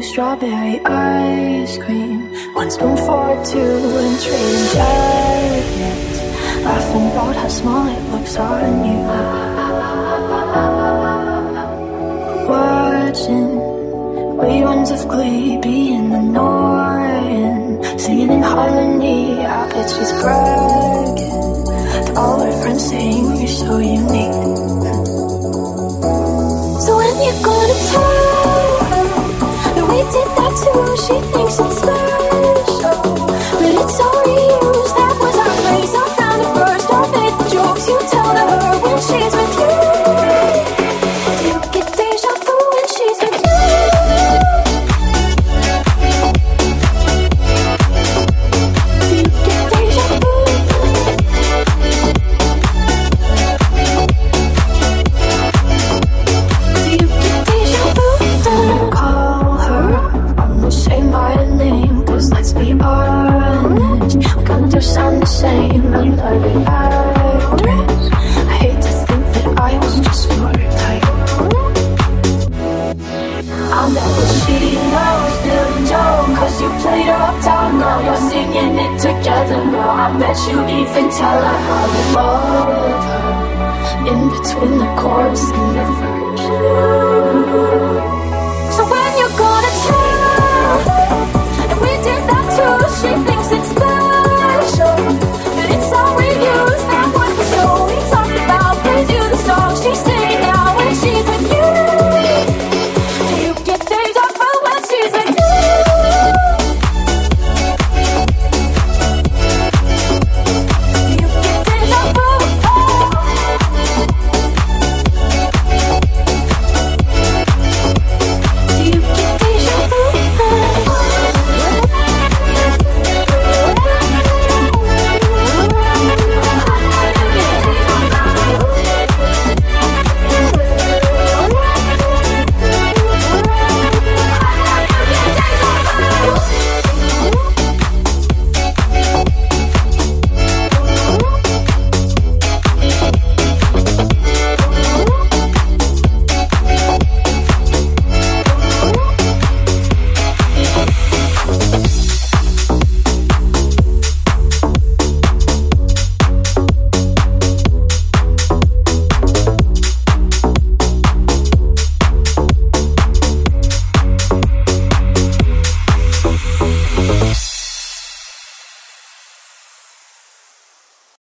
strawberry ice cream, one spoon for two, and trading jackets, laughing about how small it looks on you. Watching reruns of Glee, being annoying, singing in harmony. I bet she's bragging to all her friends, saying you're so unique. So when you gonna tell her that we did that too? She thinks it's special, but it's all reused. That was our phrase, I found it first. Our faithful jokes you tell to her when she's with you. You get deja vu when she's with you. Sound the same, another actress. I hate to think that I was just your type. I'll never see no still Joe, cause you played her uptown. Now you're singing it together, girl. I bet you even tell her how you love her in between the chorus and the